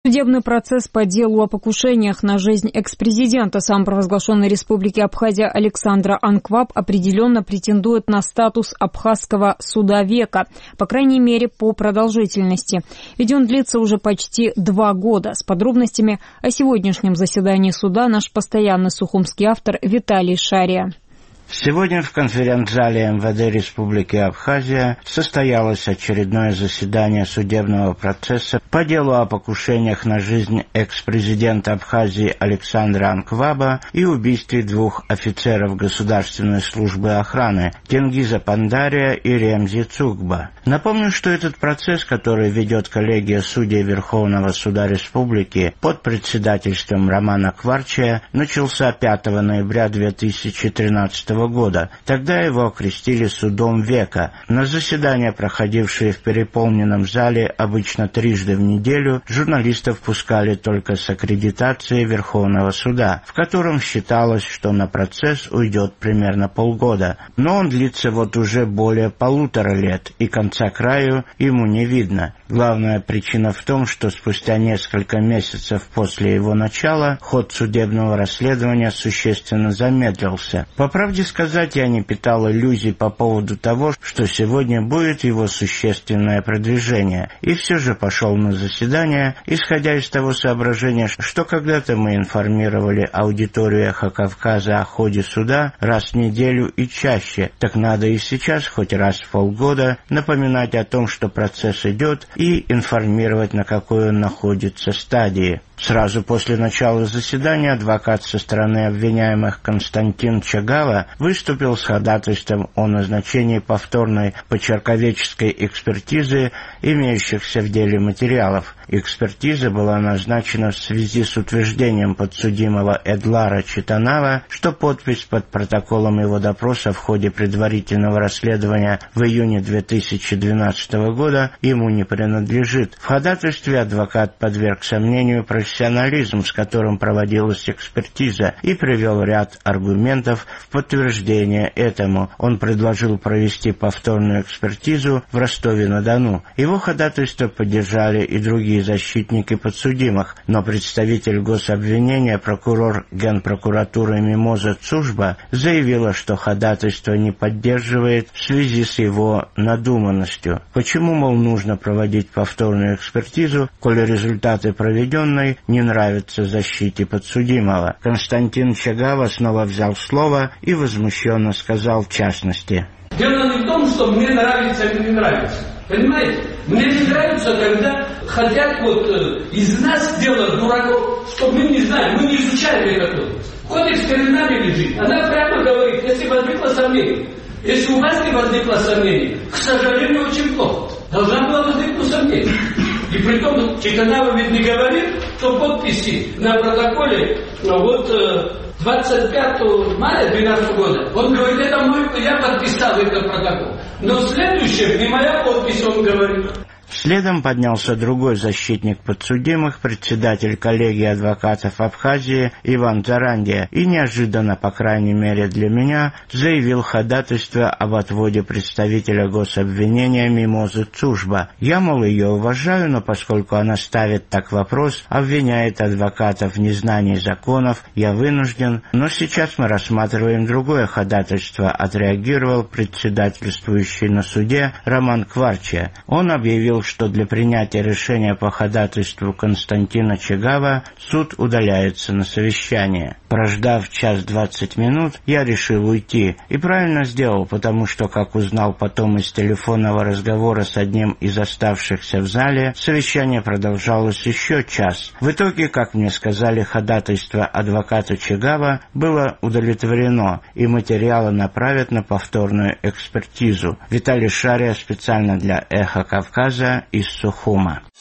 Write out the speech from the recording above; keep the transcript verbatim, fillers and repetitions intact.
Судебный процесс по делу о покушениях на жизнь экс-президента самопровозглашенной республики Абхазия Александра Анкваб определенно претендует на статус абхазского суда века, по крайней мере по продолжительности. Ведь он длится уже почти два года. С подробностями о сегодняшнем заседании суда наш постоянный сухумский автор Виталий Шария. Сегодня в конференц-зале эм вэ дэ Республики Абхазия состоялось очередное заседание судебного процесса по делу о покушениях на жизнь экс-президента Абхазии Александра Анкваба и убийстве двух офицеров Государственной службы охраны Тенгиза Пандария и Ремзи Цугба. Напомню, что этот процесс, который ведет коллегия судей Верховного суда Республики под председательством Романа Кварчия, начался пятого ноября две тысячи тринадцатого года. Тогда его окрестили судом века. На заседания, проходившие в переполненном зале обычно трижды в неделю, журналистов пускали только с аккредитацией Верховного суда, в котором считалось, что на процесс уйдет примерно полгода. Но он длится вот уже более полутора лет, и конца краю ему не видно. Главная причина в том, что спустя несколько месяцев после его начала ход судебного расследования существенно замедлился. По правде сказать, я не питал иллюзий по поводу того, что сегодня будет его существенное продвижение, и все же пошел на заседание, исходя из того соображения, что когда-то мы информировали аудиторию «Эхо Кавказа» о ходе суда раз в неделю и чаще, так надо и сейчас хоть раз в полгода напоминать о том, что процесс идет, и информировать, на какой он находится стадии. Сразу после начала заседания адвокат со стороны обвиняемых Константин Чагава выступил с ходатайством о назначении повторной почерковедческой экспертизы имеющихся в деле материалов. Экспертиза была назначена в связи с утверждением подсудимого Эдлара Читанава, что подпись под протоколом его допроса в ходе предварительного расследования в июне две тысячи двенадцатого года ему не принадлежит. В ходатайстве адвокат подверг сомнению профессионализм, с которым проводилась экспертиза, и привел ряд аргументов в подтверждение этому. Он предложил провести повторную экспертизу в Ростове-на-Дону. Его ходатайство поддержали и другие защитники подсудимых, но представитель гособвинения, прокурор Генпрокуратуры Мимоза Цужба, заявила, что ходатайство не поддерживает в связи с его надуманностью. Почему, мол, нужно проводить повторную экспертизу, коли результаты проведенной не нравятся защите подсудимого? Константин Чагава снова взял слово и возмущенно сказал в частности: «Дело не в том, что мне нравится или не нравится. Понимаете? Мне не нравится, когда хотят вот э, из нас делать дураков, что мы не знаем, мы не изучали это. Кодекс перед нами лежит. Она прямо говорит, если возникло сомнение, если у вас не возникло сомнение, к сожалению, очень плохо. Должна была возникнуть сомнение. И при том, Читанава ведь не говорит, что подписи на протоколе, ну, вот э, двадцать пятого мая две тысячи двенадцатого года, он говорит, это мой, я подписал этот протокол. Но следующее, не моя подпись, он говорит. Следом поднялся другой защитник подсудимых, председатель коллегии адвокатов Абхазии Иван Тарандия, и неожиданно, по крайней мере для меня, заявил ходатайство об отводе представителя гособвинения Мимозы Цужба. Я, мол, ее уважаю, но поскольку она ставит так вопрос, обвиняет адвокатов в незнании законов, я вынужден, но сейчас мы рассматриваем другое ходатайство, отреагировал председательствующий на суде Роман Кварчия. Он объявил, что для принятия решения по ходатайству Константина Чагава суд удаляется на совещание. Прождав час двадцать минут, я решил уйти. И правильно сделал, потому что, как узнал потом из телефонного разговора с одним из оставшихся в зале, совещание продолжалось еще час. В итоге, как мне сказали, ходатайство адвоката Чагава было удовлетворено, и материалы направят на повторную экспертизу. Виталий Шария специально для «Эхо Кавказа» из Сухума.